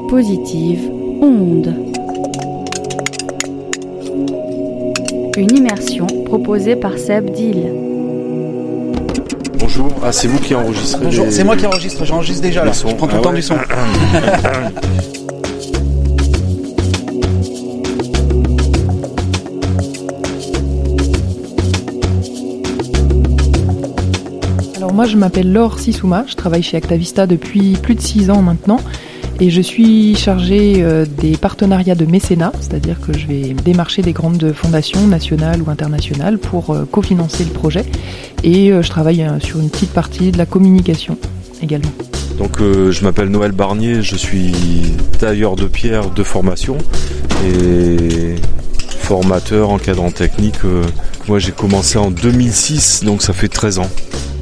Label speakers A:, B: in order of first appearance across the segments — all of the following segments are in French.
A: Positive Onde. Une immersion proposée par Seb Dill.
B: Bonjour, c'est vous qui enregistrez.
C: Bonjour, c'est moi qui enregistre, j'enregistre déjà là, je prends tout le temps du son.
D: Alors moi je m'appelle Laure Sissouma, je travaille chez Actavista depuis plus de 6 ans maintenant et je suis chargée des partenariats de mécénat, c'est-à-dire que je vais démarcher des grandes fondations nationales ou internationales pour cofinancer le projet et je travaille sur une petite partie de la communication également.
B: Donc je m'appelle Noël Barnier, je suis tailleur de pierre de formation et formateur, encadrant technique. Moi j'ai commencé en 2006, donc ça fait 13 ans.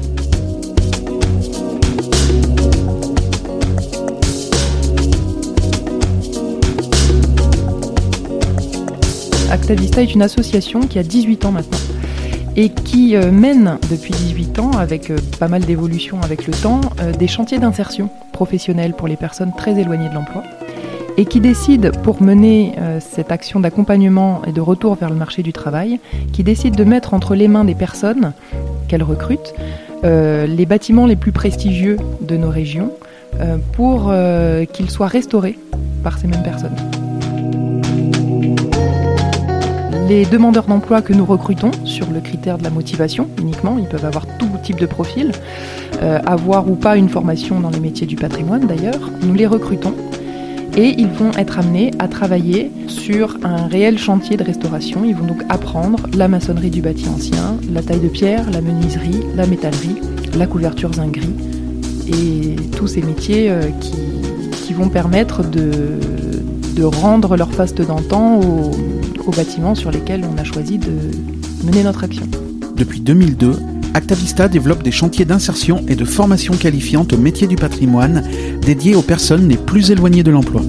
D: Actavista est une association qui a 18 ans maintenant et qui mène depuis 18 ans, avec pas mal d'évolutions avec le temps, des chantiers d'insertion professionnelle pour les personnes très éloignées de l'emploi et qui décide, pour mener cette action d'accompagnement et de retour vers le marché du travail, qui décide de mettre entre les mains des personnes qu'elle recrute les bâtiments les plus prestigieux de nos régions pour qu'ils soient restaurés par ces mêmes personnes. Les demandeurs d'emploi que nous recrutons, sur le critère de la motivation uniquement, ils peuvent avoir tout type de profil, avoir ou pas une formation dans les métiers du patrimoine d'ailleurs, nous les recrutons et ils vont être amenés à travailler sur un réel chantier de restauration. Ils vont donc apprendre la maçonnerie du bâti ancien, la taille de pierre, la menuiserie, la métallerie, la couverture zinguerie et tous ces métiers qui vont permettre de rendre leur faste d'antan aux bâtiments sur lesquels on a choisi de mener notre action.
C: Depuis 2002, Actavista développe des chantiers d'insertion et de formation qualifiante au métier du patrimoine dédiés aux personnes les plus éloignées de l'emploi.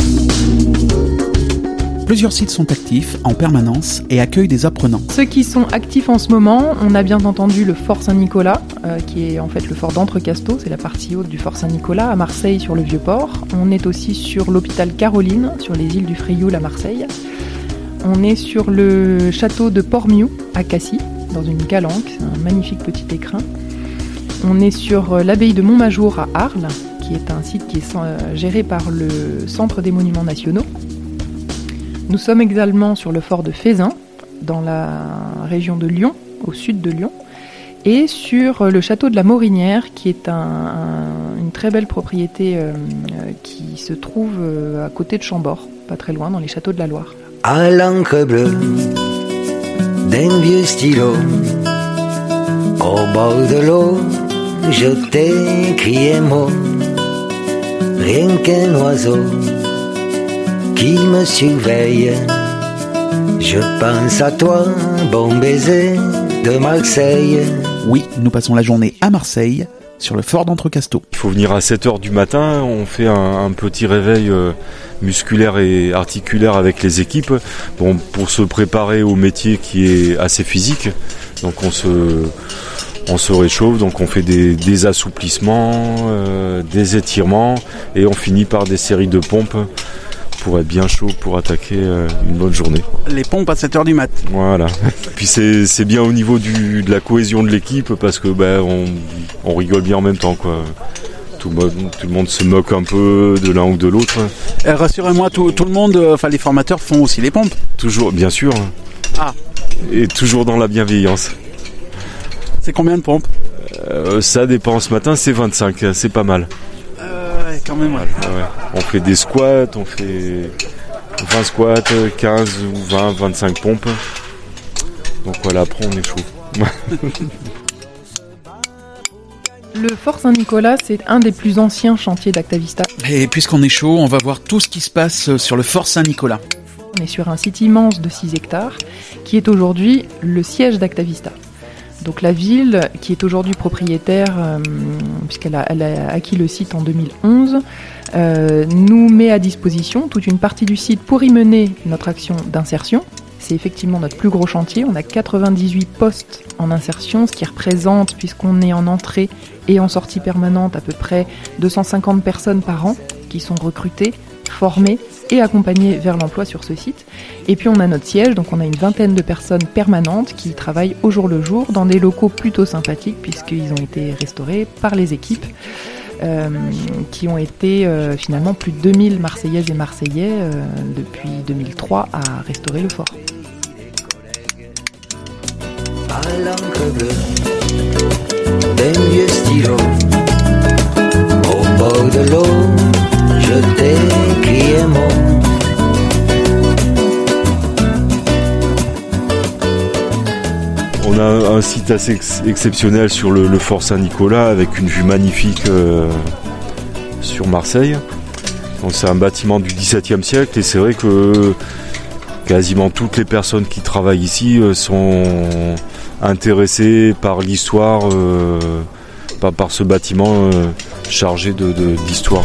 C: Plusieurs sites sont actifs en permanence et accueillent des apprenants.
D: Ceux qui sont actifs en ce moment, on a bien entendu le Fort Saint-Nicolas, qui est en fait le fort d'Entrecasteaux, c'est la partie haute du Fort Saint-Nicolas, à Marseille sur le Vieux-Port. On est aussi sur l'hôpital Caroline, sur les îles du Frioul à Marseille. On est sur le château de Port-Miou à Cassis, dans une calanque, c'est un magnifique petit écrin. On est sur l'abbaye de Montmajour à Arles, qui est un site qui est géré par le Centre des Monuments Nationaux. Nous sommes également sur le fort de Fézin, dans la région de Lyon, au sud de Lyon, et sur le château de la Morinière, qui est une très belle propriété qui se trouve à côté de Chambord, pas très loin, dans les châteaux de la Loire.
E: À l'encre bleue d'un vieux stylo, au bord de l'eau, je t'écris un mot, rien qu'un oiseau qui me surveille. Je pense à toi, bon baiser de Marseille.
C: Oui, nous passons la journée à Marseille, sur le fort d'Entrecasteaux.
B: Il faut venir à 7h du matin, on fait un petit réveil musculaire et articulaire avec les équipes pour se préparer au métier qui est assez physique. Donc on se réchauffe, donc on fait des assouplissements, des étirements et on finit par des séries de pompes pour être bien chaud pour attaquer une bonne journée.
C: Les pompes à 7h du mat.
B: Voilà. Puis c'est bien au niveau de la cohésion de l'équipe parce que on rigole bien en même temps, quoi. Tout le monde se moque un peu de l'un ou de l'autre.
C: Rassurez-moi, tout le monde, les formateurs font aussi les pompes.
B: Toujours, bien sûr.
C: Ah.
B: Et toujours dans la bienveillance.
C: C'est combien de pompes ?
B: Ça dépend. Ce matin, c'est 25. C'est pas mal.
C: Quand même, ouais.
B: On fait des squats, on fait 20 squats, 15 ou 20, 25 pompes. Donc voilà, après on est chaud.
D: Le Fort Saint-Nicolas, c'est un des plus anciens chantiers d'Actavista.
C: Et puisqu'on est chaud, on va voir tout ce qui se passe sur le Fort Saint-Nicolas.
D: On est sur un site immense de 6 hectares, qui est aujourd'hui le siège d'Actavista. Donc la ville, qui est aujourd'hui propriétaire, puisqu'elle a acquis le site en 2011, nous met à disposition toute une partie du site pour y mener notre action d'insertion. C'est effectivement notre plus gros chantier. On a 98 postes en insertion, ce qui représente, puisqu'on est en entrée et en sortie permanente, à peu près 250 personnes par an qui sont recrutées formés et accompagnés vers l'emploi sur ce site. Et puis on a notre siège, donc on a une vingtaine de personnes permanentes qui travaillent au jour le jour dans des locaux plutôt sympathiques puisqu'ils ont été restaurés par les équipes qui ont été finalement plus de 2000 Marseillaises et Marseillais depuis 2003 à restaurer le fort.
E: À l'encre bleue d'un vieux stylo, au bord de l'eau, je t'écris un mot.
B: On a un site assez exceptionnel sur le fort Saint-Nicolas avec une vue magnifique sur Marseille. Donc, c'est un bâtiment du XVIIe siècle et c'est vrai que quasiment toutes les personnes qui travaillent ici sont intéressées par l'histoire, par ce bâtiment chargé d'histoire.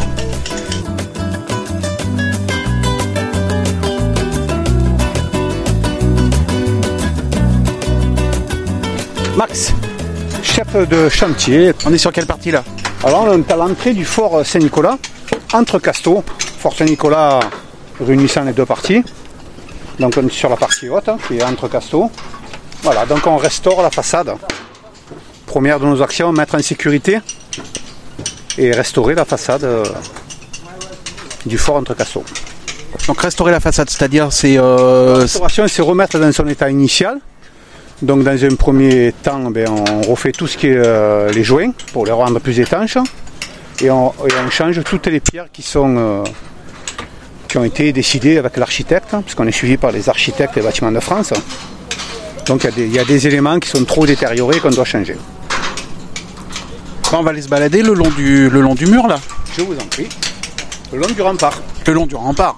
F: Max, chef de chantier.
C: On est sur quelle partie là?
F: Alors on est à l'entrée du fort Saint-Nicolas, entre Casteau, fort Saint-Nicolas réunissant les deux parties. Donc on est sur la partie haute, qui est entre Casteau. Voilà, donc on restaure la façade. Première de nos actions, mettre en sécurité et restaurer la façade du fort entre Casteau.
C: Donc restaurer la façade, c'est-à-dire c'est...
F: La restauration, c'est remettre dans son état initial. Donc dans un premier temps, on refait tout ce qui est les joints pour les rendre plus étanches et on change toutes les pierres qui ont été décidées avec l'architecte, puisqu'on est suivi par les architectes des bâtiments de France. Donc il y a des éléments qui sont trop détériorés qu'on doit changer.
C: On va aller se balader le long du mur là.
F: Je vous en prie. Le long du rempart.
C: Le long du rempart.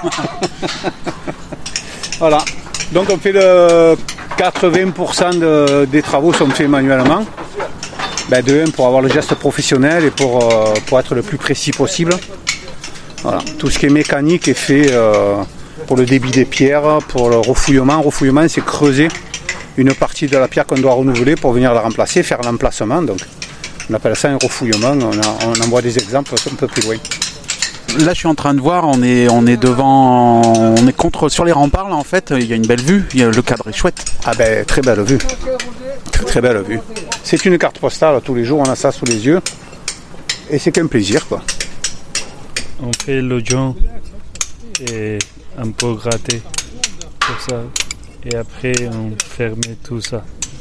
F: Voilà. Donc on fait le 80% des travaux sont faits manuellement. De un, pour avoir le geste professionnel et pour être le plus précis possible. Voilà. Tout ce qui est mécanique est fait pour le débit des pierres, pour le refouillement. Refouillement, c'est creuser une partie de la pierre qu'on doit renouveler pour venir la remplacer, faire l'emplacement. Donc on appelle ça un refouillement. On en voit des exemples un peu plus loin.
C: Là, je suis en train de voir, on est sur les remparts là en fait. Il y a une belle vue, le cadre est chouette.
F: Ah très belle vue, très belle vue. C'est une carte postale, tous les jours on a ça sous les yeux et c'est qu'un plaisir quoi.
G: On fait le joint et un peu gratter pour ça et après on ferme tout ça.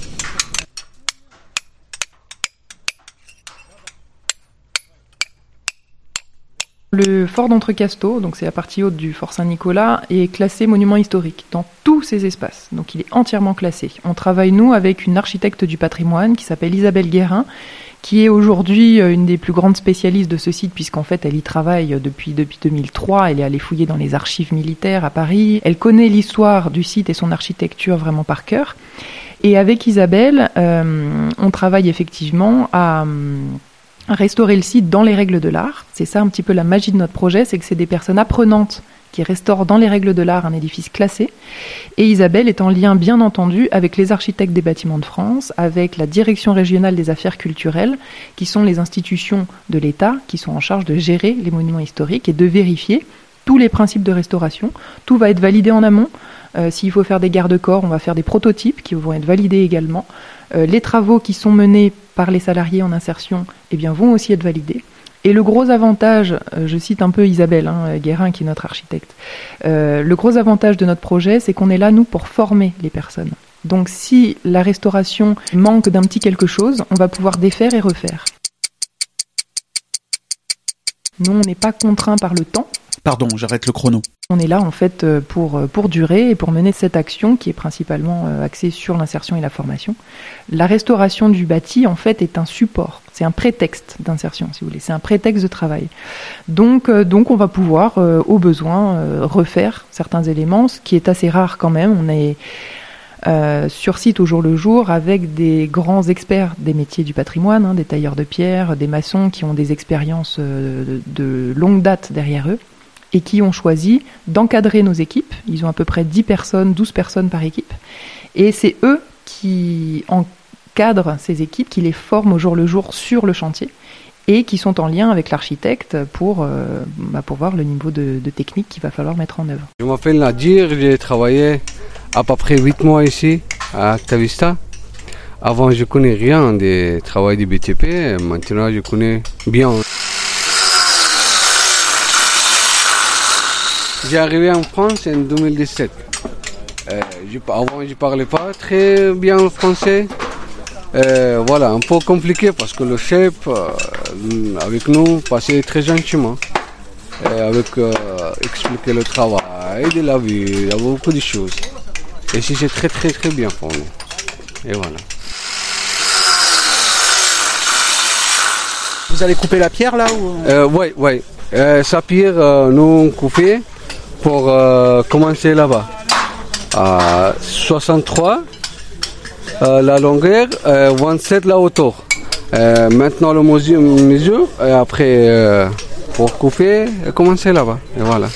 D: Le fort d'Entrecasteaux, donc c'est la partie haute du fort Saint-Nicolas, est classé monument historique dans tous ses espaces. Donc il est entièrement classé. On travaille nous avec une architecte du patrimoine qui s'appelle Isabelle Guérin, qui est aujourd'hui une des plus grandes spécialistes de ce site puisqu'en fait elle y travaille depuis 2003. Elle est allée fouiller dans les archives militaires à Paris. Elle connaît l'histoire du site et son architecture vraiment par cœur. Et avec Isabelle, on travaille effectivement à restaurer le site dans les règles de l'art. C'est ça un petit peu la magie de notre projet, c'est que c'est des personnes apprenantes qui restaurent dans les règles de l'art un édifice classé. Et Isabelle est en lien, bien entendu, avec les architectes des bâtiments de France, avec la Direction régionale des affaires culturelles, qui sont les institutions de l'État, qui sont en charge de gérer les monuments historiques et de vérifier tous les principes de restauration. Tout va être validé en amont. S'il faut faire des garde-corps, on va faire des prototypes qui vont être validés également. Les travaux qui sont menés par les salariés en insertion vont aussi être validés. Et le gros avantage, je cite un peu Isabelle Guérin qui est notre architecte, le gros avantage de notre projet, c'est qu'on est là, nous, pour former les personnes. Donc si la restauration manque d'un petit quelque chose, on va pouvoir défaire et refaire. Nous, on n'est pas contraints par le temps.
C: Pardon, j'arrête le chrono.
D: On est là en fait pour durer et pour mener cette action qui est principalement axée sur l'insertion et la formation. La restauration du bâti en fait est un support, c'est un prétexte d'insertion si vous voulez, c'est un prétexte de travail. Donc on va pouvoir au besoin refaire certains éléments, ce qui est assez rare quand même. On est sur site au jour le jour avec des grands experts des métiers du patrimoine, des tailleurs de pierre, des maçons qui ont des expériences de longue date derrière eux et qui ont choisi d'encadrer nos équipes. Ils ont à peu près 10 personnes, 12 personnes par équipe. Et c'est eux qui encadrent ces équipes, qui les forment au jour le jour sur le chantier et qui sont en lien avec l'architecte pour voir le niveau de technique qu'il va falloir mettre en œuvre.
H: Je m'appelle Nadir, j'ai travaillé à peu près 8 mois ici à Actavista. Avant, je ne connais rien du travail du BTP, maintenant je connais bien. J'ai arrivé en France en 2017. Avant, je ne parlais pas très bien le français. Voilà, un peu compliqué parce que le chef, avec nous, passait très gentiment. Expliquer le travail, de la vie, il y a beaucoup de choses. Et ici, c'est très très très bien pour nous. Et voilà.
C: Vous allez couper la pierre là ou...
H: Oui. Sa pierre, nous coupons pour commencer là-bas. 63 la longueur, 27 la hauteur. Maintenant le mesure et après pour couper et commencer là-bas. Et voilà.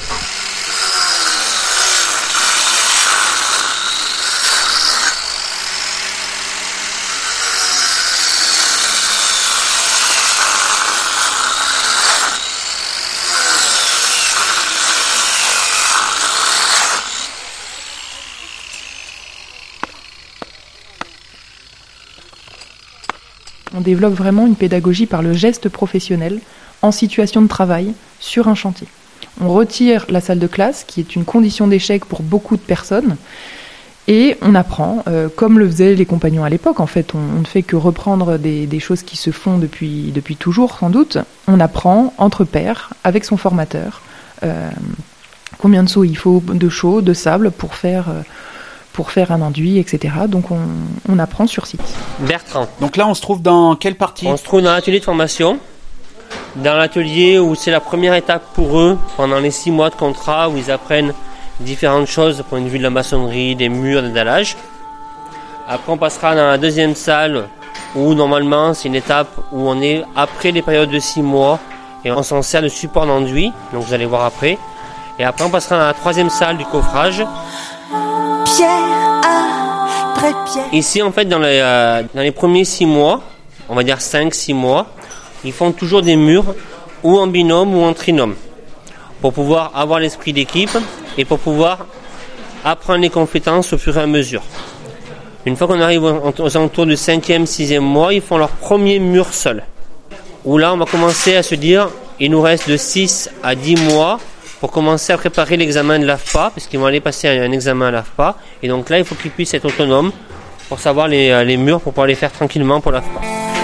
D: On développe vraiment une pédagogie par le geste professionnel en situation de travail sur un chantier. On retire la salle de classe, qui est une condition d'échec pour beaucoup de personnes, et on apprend, comme le faisaient les compagnons à l'époque. En fait, on ne fait que reprendre des choses qui se font depuis toujours, sans doute. On apprend entre pairs, avec son formateur, combien de seaux il faut de chaux, de sable pour faire un enduit, etc. Donc on apprend sur site.
I: Bertrand.
C: Donc là, on se trouve dans quelle partie ?
I: On se trouve dans l'atelier de formation, dans l'atelier où c'est la première étape pour eux, pendant les 6 mois de contrat, où ils apprennent différentes choses du point de vue de la maçonnerie, des murs, des dallages. Après, on passera dans la deuxième salle, où normalement, c'est une étape où on est après les périodes de 6 mois, et on s'en sert de support d'enduit, donc vous allez voir après. Et après, on passera dans la troisième salle du coffrage. Ici, en fait, dans les premiers 6 mois, on va dire 5-6 mois, ils font toujours des murs ou en binôme ou en trinôme pour pouvoir avoir l'esprit d'équipe et pour pouvoir apprendre les compétences au fur et à mesure. Une fois qu'on arrive aux alentours du 5e, 6e mois, ils font leur premier mur seul. Où là, on va commencer à se dire, il nous reste de 6 à 10 mois pour commencer à préparer l'examen de l'AFPA, parce qu'ils vont aller passer un examen à l'AFPA. Et donc là, il faut qu'ils puissent être autonomes pour savoir les murs, pour pouvoir les faire tranquillement pour l'AFPA.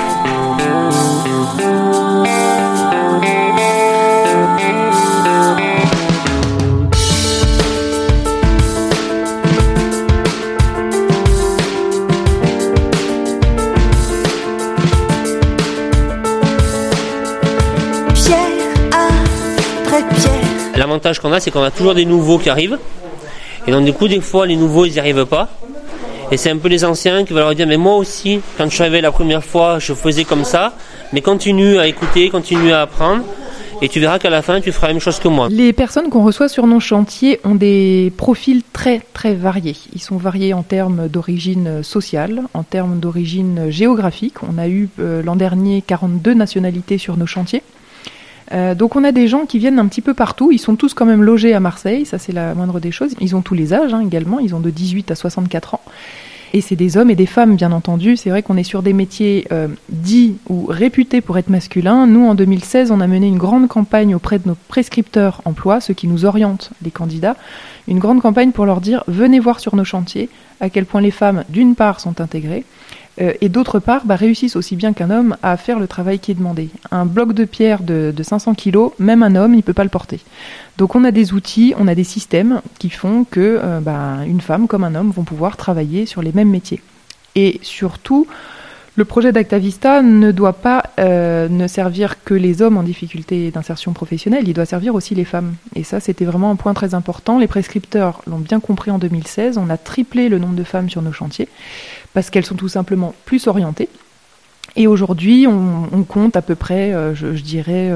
I: L'avantage qu'on a, c'est qu'on a toujours des nouveaux qui arrivent. Et donc du coup, des fois, les nouveaux, ils n'y arrivent pas. Et c'est un peu les anciens qui vont leur dire, mais moi aussi, quand je suis arrivé la première fois, je faisais comme ça. Mais continue à écouter, continue à apprendre. Et tu verras qu'à la fin, tu feras la même chose que moi.
D: Les personnes qu'on reçoit sur nos chantiers ont des profils très, très variés. Ils sont variés en termes d'origine sociale, en termes d'origine géographique. On a eu l'an dernier 42 nationalités sur nos chantiers. Donc on a des gens qui viennent un petit peu partout, ils sont tous quand même logés à Marseille, ça c'est la moindre des choses. Ils ont tous les âges également, ils ont de 18 à 64 ans. Et c'est des hommes et des femmes bien entendu, c'est vrai qu'on est sur des métiers dits ou réputés pour être masculins. Nous en 2016 on a mené une grande campagne auprès de nos prescripteurs emploi, ceux qui nous orientent les candidats, une grande campagne pour leur dire venez voir sur nos chantiers à quel point les femmes d'une part sont intégrées, et d'autre part réussissent aussi bien qu'un homme à faire le travail qui est demandé. Un bloc de pierre de 500 kilos, même un homme, il ne peut pas le porter. Donc on a des outils, on a des systèmes qui font que une femme comme un homme vont pouvoir travailler sur les mêmes métiers. Et surtout, le projet d'Actavista ne doit pas ne servir que les hommes en difficulté d'insertion professionnelle, il doit servir aussi les femmes. Et ça, c'était vraiment un point très important. Les prescripteurs l'ont bien compris en 2016, on a triplé le nombre de femmes sur nos chantiers, parce qu'elles sont tout simplement plus orientées. Et aujourd'hui, on compte à peu près, je dirais,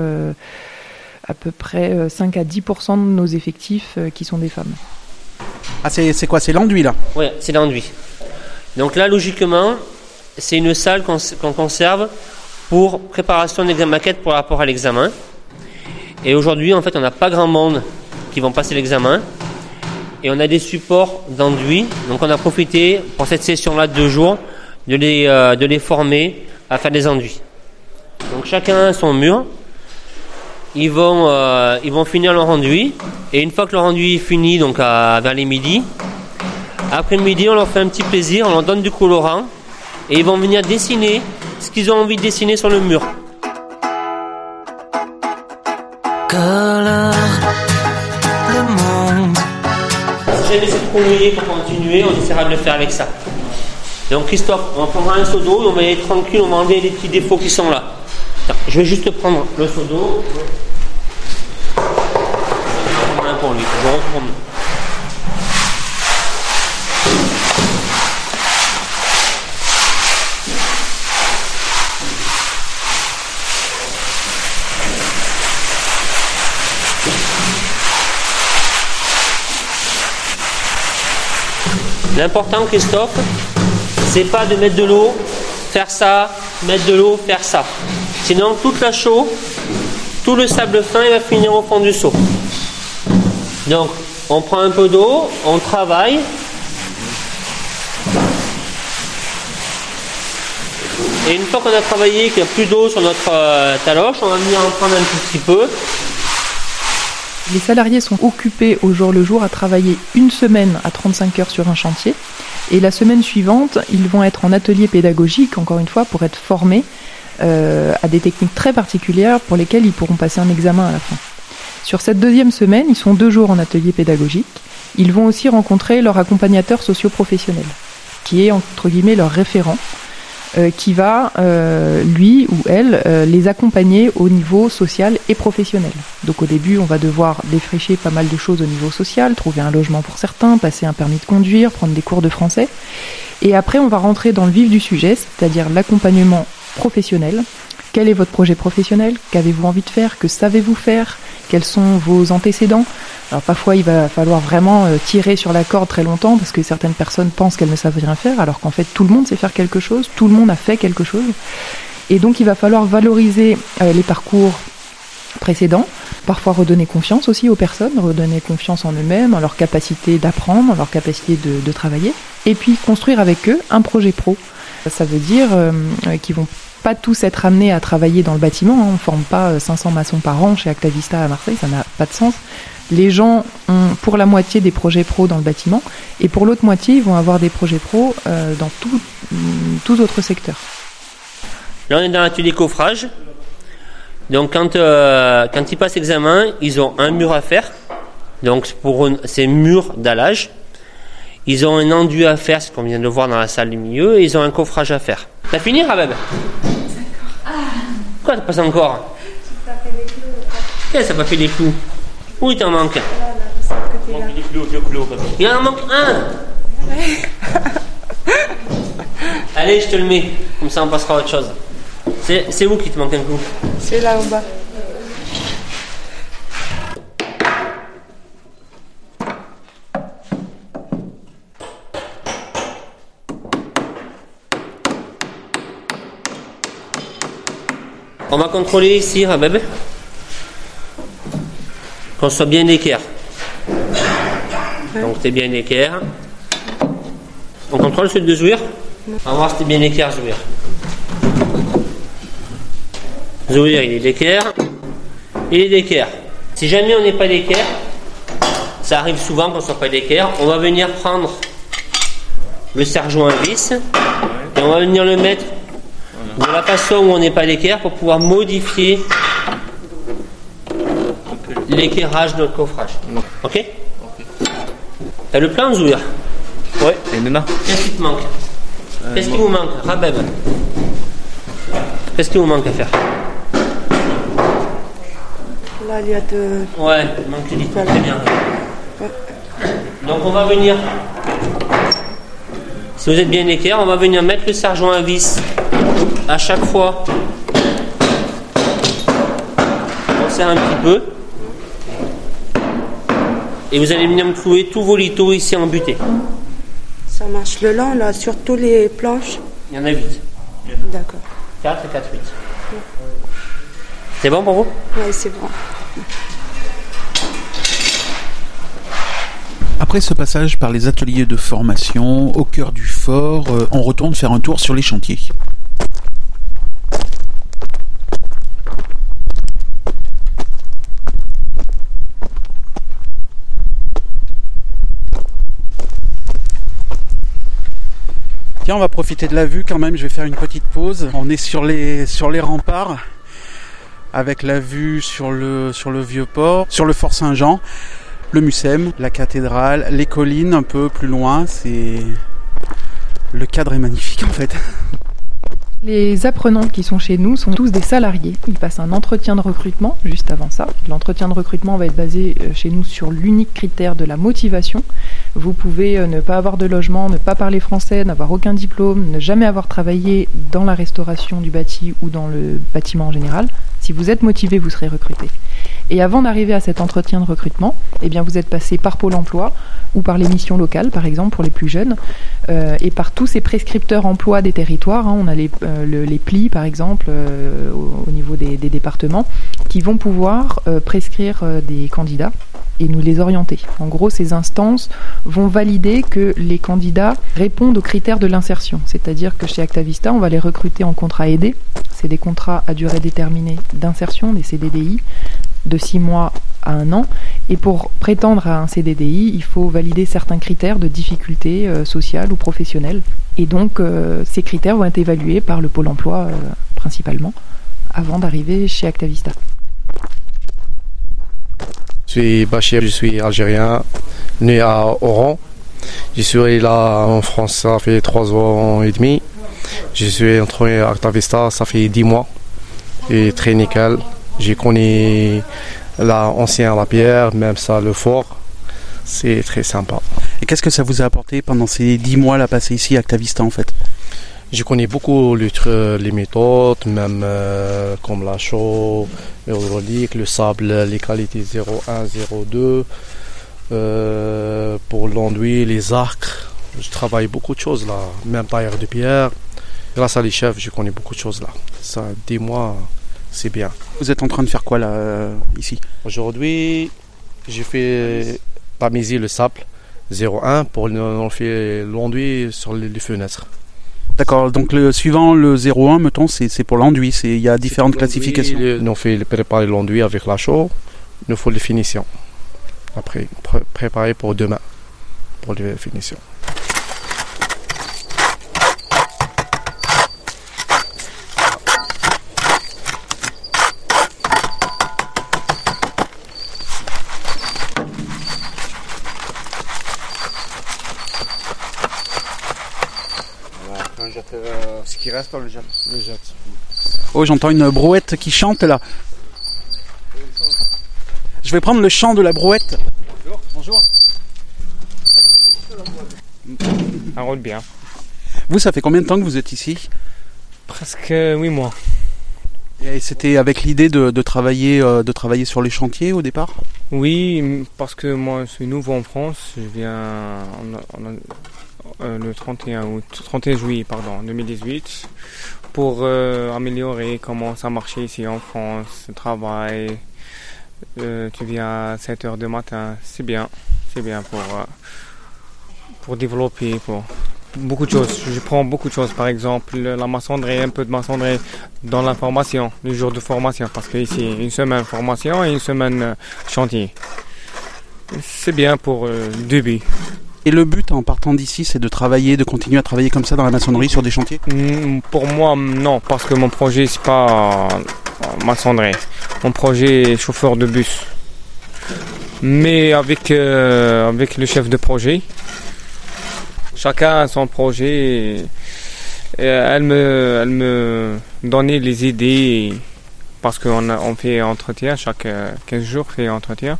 D: à peu près 5 à 10% de nos effectifs qui sont des femmes.
C: Ah, c'est quoi ? C'est l'enduit, là ?
I: Oui, c'est l'enduit. Donc là, logiquement, c'est une salle qu'on conserve pour préparation des maquettes pour rapport à l'examen. Et aujourd'hui, en fait, on n'a pas grand monde qui vont passer l'examen. Et on a des supports d'enduit. Donc on a profité pour cette session-là de 2 jours de les former à faire des enduits. Donc chacun a son mur. Ils vont finir leur enduit. Et une fois que leur enduit est fini, donc vers les midis, après midi, on leur fait un petit plaisir, on leur donne du colorant. Et ils vont venir dessiner ce qu'ils ont envie de dessiner sur le mur.
E: Colore le monde.
I: Si jamais c'est trop mouillé pour continuer, on essaiera de le faire avec ça. Donc Christophe, on prendra un seau d'eau et on va être tranquille, on va enlever les petits défauts qui sont là. Attends, je vais juste prendre le seau d'eau. Je vais prendre un pour lui, je retourne. L'important, Christophe, c'est pas de mettre de l'eau, faire ça, mettre de l'eau, faire ça. Sinon, toute la chaux, tout le sable fin, il va finir au fond du seau. Donc, on prend un peu d'eau, on travaille. Et une fois qu'on a travaillé, qu'il n'y a plus d'eau sur notre taloche, on va venir en prendre un tout petit peu.
D: Les salariés sont occupés au jour le jour à travailler une semaine à 35 heures sur un chantier. Et la semaine suivante, ils vont être en atelier pédagogique, encore une fois, pour être formés à des techniques très particulières pour lesquelles ils pourront passer un examen à la fin. Sur cette deuxième semaine, ils sont 2 jours en atelier pédagogique. Ils vont aussi rencontrer leur accompagnateur socio-professionnel, qui est entre guillemets leur référent, qui va, lui ou elle, les accompagner au niveau social et professionnel. Donc au début, on va devoir défricher pas mal de choses au niveau social, trouver un logement pour certains, passer un permis de conduire, prendre des cours de français. Et après, on va rentrer dans le vif du sujet, c'est-à-dire l'accompagnement professionnel. Quel est votre projet professionnel? Qu'avez-vous envie de faire? Que savez-vous faire? Quels sont vos antécédents? Alors parfois il va falloir vraiment tirer sur la corde très longtemps parce que certaines personnes pensent qu'elles ne savent rien faire alors qu'en fait tout le monde sait faire quelque chose, tout le monde a fait quelque chose. Et donc il va falloir valoriser les parcours précédents, parfois redonner confiance aussi aux personnes, redonner confiance en eux-mêmes, en leur capacité d'apprendre, en leur capacité de travailler, et puis construire avec eux un projet pro. Ça veut dire qu'ils vont pas tous être amenés à travailler dans le bâtiment, on ne forme pas 500 maçons par an chez Actavista à Marseille, ça n'a pas de sens. Les gens ont pour la moitié des projets pro dans le bâtiment et pour l'autre moitié ils vont avoir des projets pro dans tous autres secteurs.
I: Là on est dans l'atelier coffrage, donc quand ils passent l'examen, ils ont un mur à faire, donc c'est mur d'allage. Ils ont un enduit à faire, ce qu'on vient de voir dans la salle du milieu, et ils ont un coffrage à faire. T'as fini, Rabeb? Pourquoi t'as pas encore? Qu'est-ce que t'as pas fait les clous? Où il t'en manque? Là, il manque des clous. Il en manque un. Allez, je te le mets, comme ça on passera à autre chose. C'est où qui te manque un clou?
J: C'est là en bas.
I: On va contrôler ici, Rabeb, qu'on soit bien équerre. Donc t'es bien équerre. On contrôle celui de Zouir. On va voir si t'es bien équerre, Zouir. Zouir, il est d'équerre. Il est d'équerre. Si jamais on n'est pas d'équerre, ça arrive souvent qu'on ne soit pas d'équerre, on va venir prendre le serre-joint à vis et on va venir le mettre de la façon où on n'est pas d'équerre pour pouvoir modifier l'équerrage de notre coffrage. Ok? T'as le plan, Zouir?
K: Ouais, il est là.
I: Qu'est-ce qui te manque? Qu'est-ce qui vous manque? Rabeb, qu'est-ce qui vous manque à faire?
J: Là, il y a de...
I: Ouais, il manque du tout, très bien. Donc on va venir, si vous êtes bien équerre, on va venir mettre le serre-joint à vis à chaque fois. On serre un petit peu. Et vous allez venir me clouer tous vos lithos ici en butée.
J: Ça marche le long, là, sur tous les planches?
I: Il y en a 8.
J: D'accord.
I: 4 et 4, 8. C'est bon pour vous?
J: Oui, c'est bon.
C: Après ce passage par les ateliers de formation au cœur du fort, on retourne faire un tour sur les chantiers. Tiens, on va profiter de la vue quand même, je vais faire une petite pause. On est sur les remparts, avec la vue sur le vieux port, sur le fort Saint-Jean, le Mucem, la cathédrale, les collines un peu plus loin. Le cadre est magnifique en fait.
D: Les apprenantes qui sont chez nous sont tous des salariés. Ils passent un entretien de recrutement juste avant ça. L'entretien de recrutement va être basé chez nous sur l'unique critère de la motivation. Vous pouvez ne pas avoir de logement, ne pas parler français, n'avoir aucun diplôme, ne jamais avoir travaillé dans la restauration du bâti ou dans le bâtiment en général. Si vous êtes motivé, vous serez recruté. Et avant d'arriver à cet entretien de recrutement, eh bien vous êtes passé par Pôle emploi ou par les missions locales, par exemple, pour les plus jeunes, et par tous ces prescripteurs emploi des territoires. On a les plis, par exemple, au niveau des départements, qui vont pouvoir prescrire des candidats et nous les orienter. En gros, ces instances vont valider que les candidats répondent aux critères de l'insertion. C'est-à-dire que chez Actavista, on va les recruter en contrat aidé. C'est des contrats à durée déterminée d'insertion, des CDDI, de 6 mois à 1 an. Et pour prétendre à un CDDI, il faut valider certains critères de difficulté sociale ou professionnelle. Et donc, ces critères vont être évalués par le Pôle emploi principalement, avant d'arriver chez Actavista.
K: Je suis Bachir, je suis algérien, né à Oran. Je suis là en France, ça fait 3 ans et demi. Je suis entré à Actavista, ça fait 10 mois. Et très nickel. J'ai connu l'ancien La Pierre, même ça, le fort. C'est très sympa.
C: Et qu'est-ce que ça vous a apporté pendant ces 10 mois là passés ici à Actavista en fait?
K: Je connais beaucoup les méthodes, même comme la chaux, l'hydraulique, le sable, les qualités 0,1, 0,2. Pour l'enduit, les arcs, je travaille beaucoup de choses là, même tailleur de pierre. Grâce à les chefs, je connais beaucoup de choses là. Ça, 10 mois, c'est bien.
C: Vous êtes en train de faire quoi là, ici?
K: Aujourd'hui, j'ai fait tamiser le sable 0,1 pour on fait l'enduit sur les fenêtres.
C: D'accord, donc suivant le 0,1, mettons, c'est pour l'enduit, il y a différentes classifications.
K: On fait préparer l'enduit avec la chaux, il nous faut les finitions. Après, préparer pour demain, pour les finitions.
C: Ce qui reste, on le jette. Oh, j'entends une brouette qui chante là. Je vais prendre le chant de la brouette.
L: Bonjour. Ça roule bien.
C: Vous, ça fait combien de temps que vous êtes ici?
L: Presque 8 mois.
C: Et c'était avec l'idée de travailler sur les chantiers au départ?
L: Oui, parce que moi je suis nouveau en France. Je viens le 31 juillet 2018 pour améliorer comment ça marchait ici en France, le travail. Tu viens à 7h du matin, c'est bien pour développer, pour beaucoup de choses. Je prends beaucoup de choses, par exemple la maçonnerie, un peu de maçonnerie dans la formation, les jours de formation, parce qu'ici une semaine formation et une semaine chantier. C'est bien pour le début.
C: Et le but en partant d'ici, c'est de continuer à travailler comme ça dans la maçonnerie sur des chantiers?
L: Pour moi, non, parce que mon projet, c'est pas maçonnerie. Mon projet est chauffeur de bus. Mais avec le chef de projet, chacun a son projet. Et elle me donnait les idées, parce qu'on fait entretien, chaque 15 jours, fait entretien.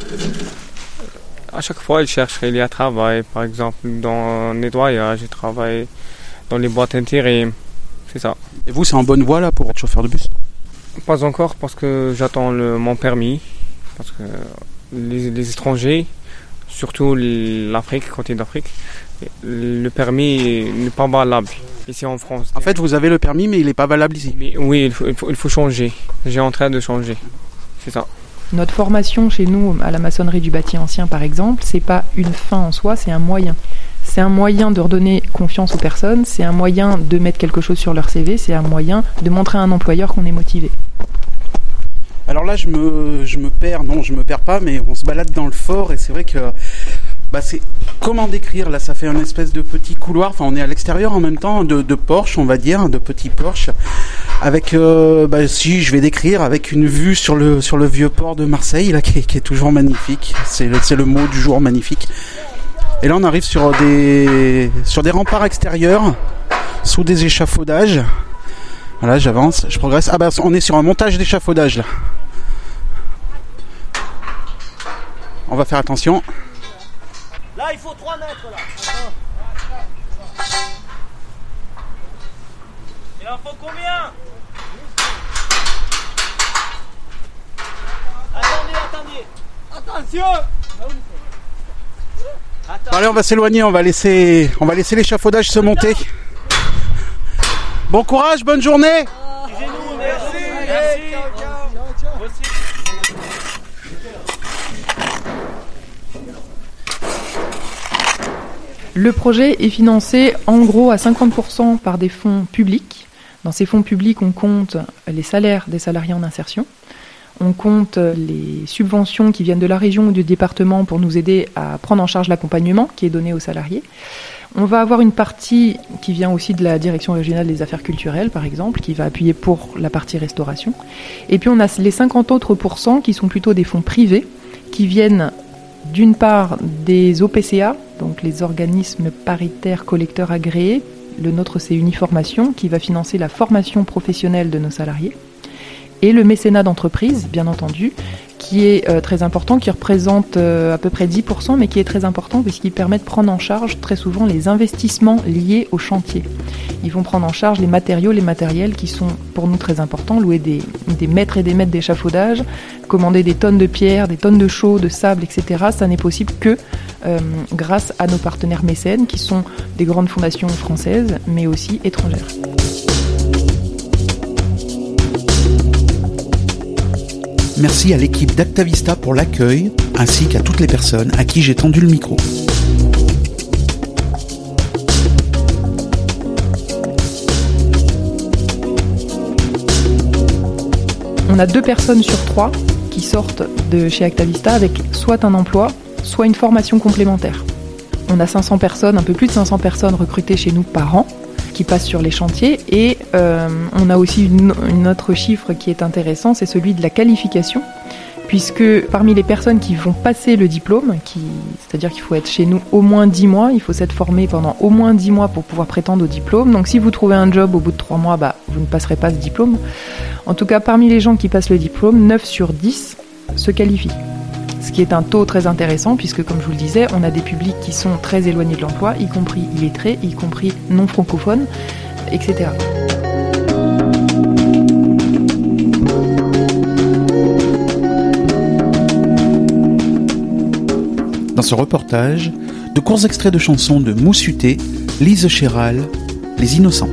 L: À chaque fois, il cherche il y a travail. Par exemple, dans le nettoyage, je travaille dans les boîtes intérim. C'est ça.
C: Et vous, c'est en bonne voie là pour être chauffeur de bus?
L: Pas encore, parce que j'attends mon permis. Parce que les étrangers, surtout l'Afrique, côté d'Afrique, le permis n'est pas valable ici en France.
C: En fait, vous avez le permis, mais il n'est pas valable ici.
L: Mais oui, il faut changer. J'ai en train de changer. C'est ça.
D: Notre formation chez nous, à la maçonnerie du bâti ancien par exemple, c'est pas une fin en soi, c'est un moyen. C'est un moyen de redonner confiance aux personnes, c'est un moyen de mettre quelque chose sur leur CV, c'est un moyen de montrer à un employeur qu'on est motivé.
C: Alors là, je me perds pas, mais on se balade dans le fort et c'est vrai que c'est comment décrire, là ça fait une espèce de petit couloir, enfin on est à l'extérieur en même temps, de Porsche on va dire, de petits Porsche, avec, si je vais décrire, avec une vue sur le vieux port de Marseille, là qui est toujours magnifique, c'est le mot du jour, magnifique. Et là on arrive sur des remparts extérieurs, sous des échafaudages. Voilà, j'avance, je progresse. On est sur un montage d'échafaudage là. On va faire attention.
M: Là, il faut 3 mètres, là. Il en faut combien? Attendez. Attention.
C: Bon, allez, on va s'éloigner, on va laisser l'échafaudage se monter. Bon courage, bonne journée.
M: Merci.
D: Le projet est financé en gros à 50% par des fonds publics. Dans ces fonds publics, on compte les salaires des salariés en insertion. On compte les subventions qui viennent de la région ou du département pour nous aider à prendre en charge l'accompagnement qui est donné aux salariés. On va avoir une partie qui vient aussi de la Direction régionale des affaires culturelles, par exemple, qui va appuyer pour la partie restauration. Et puis on a les 50 autres % qui sont plutôt des fonds privés, qui viennent d'une part des OPCA, donc les organismes paritaires collecteurs agréés. Le nôtre, c'est Uniformation, qui va financer la formation professionnelle de nos salariés. Et le mécénat d'entreprise, bien entendu, qui est très important, qui représente à peu près 10%, mais qui est très important puisqu'il permet de prendre en charge très souvent les investissements liés au chantier. Ils vont prendre en charge les matériaux, les matériels qui sont pour nous très importants, louer des mètres et des mètres d'échafaudage, commander des tonnes de pierres, des tonnes de chaux, de sable, etc. Ça n'est possible que grâce à nos partenaires mécènes, qui sont des grandes fondations françaises, mais aussi étrangères.
C: Merci à l'équipe d'Actavista pour l'accueil, ainsi qu'à toutes les personnes à qui j'ai tendu le micro.
D: On a 2 personnes sur 3 qui sortent de chez Actavista avec soit un emploi, soit une formation complémentaire. On a 500 personnes, un peu plus de 500 personnes recrutées chez nous par an, qui passent sur les chantiers, et on a aussi une autre chiffre qui est intéressant, c'est celui de la qualification, puisque parmi les personnes qui vont passer le diplôme, c'est-à-dire qu'il faut être chez nous au moins 10 mois, il faut s'être formé pendant au moins 10 mois pour pouvoir prétendre au diplôme. Donc si vous trouvez un job au bout de 3 mois, vous ne passerez pas ce diplôme. En tout cas, parmi les gens qui passent le diplôme, 9 sur 10 se qualifient. Ce qui est un taux très intéressant, puisque comme je vous le disais, on a des publics qui sont très éloignés de l'emploi, y compris illettrés, y compris non francophones, etc.
N: Dans ce reportage, de courts extraits de chansons de Moussuté, Lise Chéral, Les Innocents.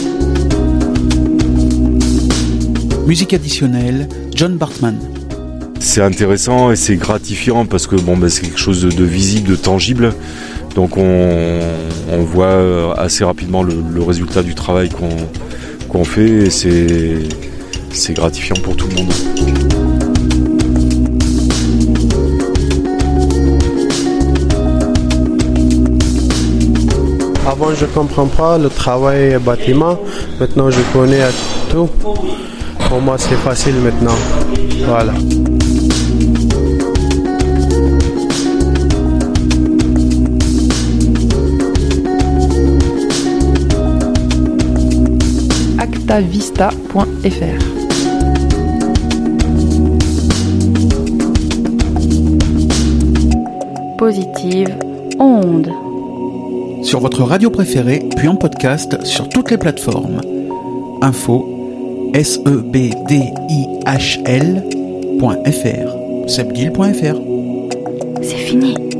N: Musique additionnelle, John Bartman.
B: C'est intéressant et c'est gratifiant parce que c'est quelque chose de visible, de tangible. Donc on voit assez rapidement le résultat du travail qu'on fait et c'est gratifiant pour tout le monde.
O: Avant je ne comprends pas le travail bâtiment, maintenant je connais tout. Pour moi c'est facile maintenant. Voilà.
D: Actavista.fr.
A: Positive onde.
N: Sur votre radio préférée, puis en podcast sur toutes les plateformes. Info sebdihl.fr sebdihl.fr.
A: C'est fini.